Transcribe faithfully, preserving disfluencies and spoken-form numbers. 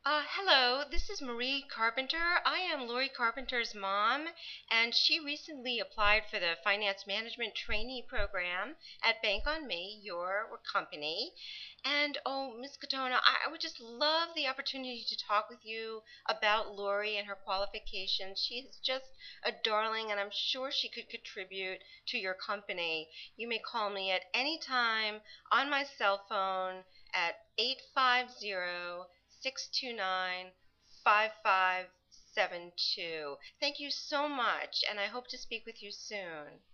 Uh, hello, this is Marie Carpenter. I am Lori Carpenter's mom, and she recently applied for the Finance Management Trainee Program at Bank on Me, your company. And oh, Miss Katona, I, I would just love the opportunity to talk with you about Lori and her qualifications. She is just a darling, and I'm sure she could contribute to your company. You may call me at any time on my cell phone at eight five zero, six two nine, five five seven two. Thank you so much, and I hope to speak with you soon.